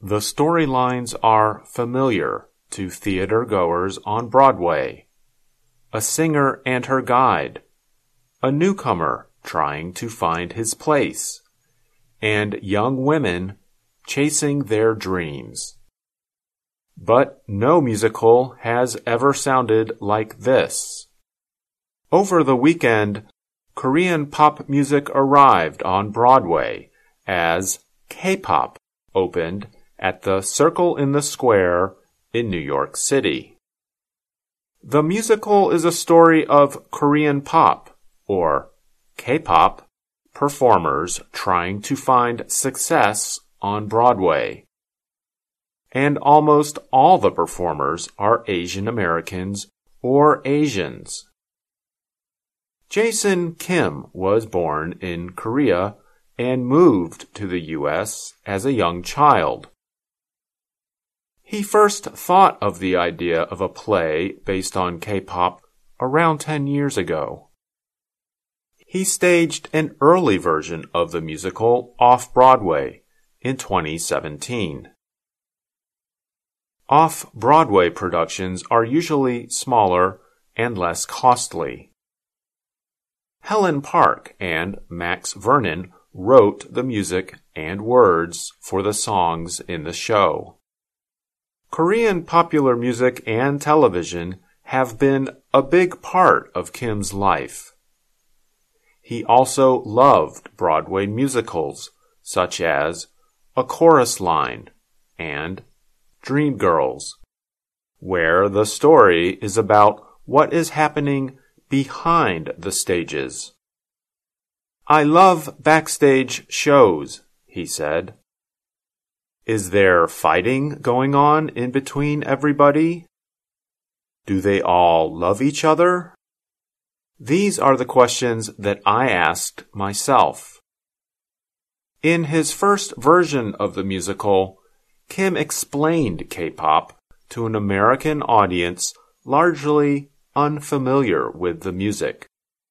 The storylines are familiar to theater-goers on Broadway. A singer and her guide, a newcomer trying to find his place, and young women chasing their dreams. But no musical has ever sounded like this. Over the weekend, Korean pop music arrived on Broadway as K-pop opened at the Circle in the Square in New York City. The musical is a story of Korean pop, or K-pop, performers trying to find success on Broadway. And almost all the performers are Asian Americans or Asians. Jason Kim was born in Korea and moved to the U.S. as a young child. He first thought of the idea of a play based on K-pop around 10 years ago. He staged an early version of the musical off-Broadway in 2017. Off-Broadway productions are usually smaller and less costly. Helen Park and Max Vernon wrote the music and words for the songs in the show. Korean popular music and television have been a big part of Kim's life. He also loved Broadway musicals such as A Chorus Line and Dreamgirls, where the story is about what is happening behind the stages. "I love backstage shows," he said. "Is there fighting going on in between everybody? Do they all love each other?" These are the questions that I asked myself. In his first version of the musical, Kim explained K-pop to an American audience largely unfamiliar with the music.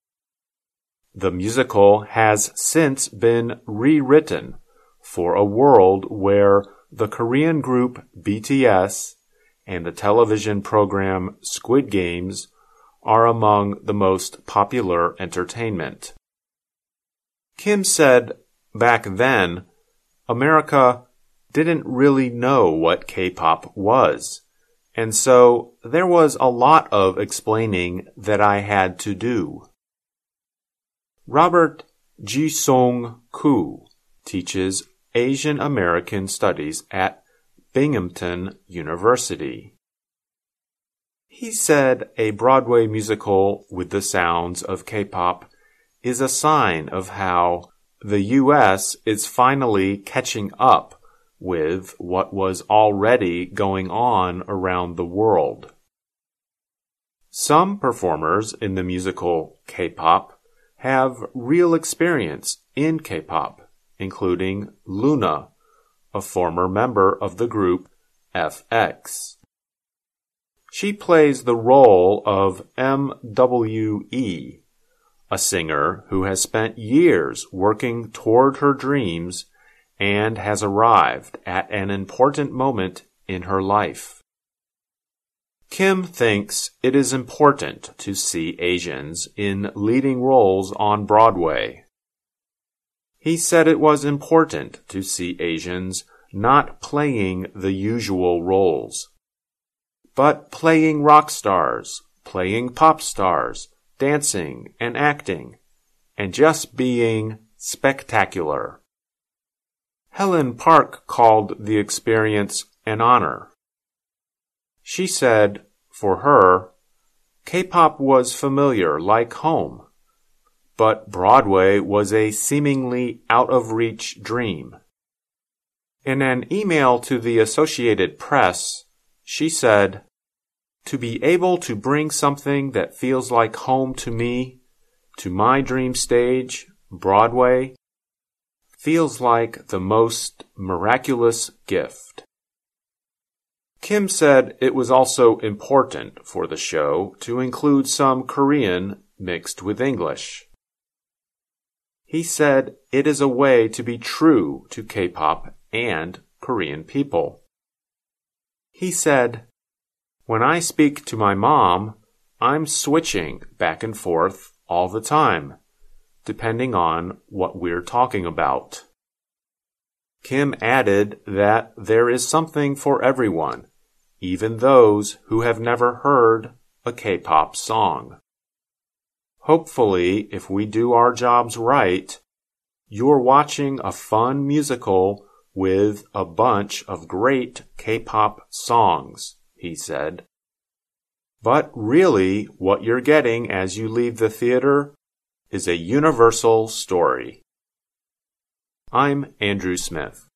The musical has since been rewritten for a world where the Korean group BTS and the television program Squid Games are among the most popular entertainment. Kim said back then, America didn't really know what K-pop was, and so there was a lot of explaining that I had to do. Robert Ji-sung teaches Asian American Studies at Binghamton University. He said a Broadway musical with the sounds of K-pop is a sign of how the U.S. is finally catching up with what was already going on around the world. Some performers in the musical K-pop have real experience in K-pop, including Luna, a former member of the group FX. She plays the role of MWE, a singer who has spent years working toward her dreams and has arrived at an important moment in her life. Kim thinks it is important to see Asians in leading roles on Broadway. He said it was important to see Asians not playing the usual roles, but playing rock stars, playing pop stars, dancing and acting, and just being spectacular. Helen Park called the experience an honor. She said, for her, K-pop was familiar like home, but Broadway was a seemingly out-of-reach dream. In an email to the Associated Press, she said, "To be able to bring something that feels like home to me, to my dream stage, Broadway, feels like the most miraculous gift." Kim said it was also important for the show to include some Korean mixed with English. He said it is a way to be true to K-pop and Korean people. He said, "When I speak to my mom, I'm switching back and forth all the time, depending on what we're talking about." Kim added that there is something for everyone, even those who have never heard a K-pop song. Hopefully, if we do our jobs right, you're watching a fun musical with a bunch of great K-pop songs, he said. But really, what you're getting as you leave the theater is a universal story. I'm Andrew Smith.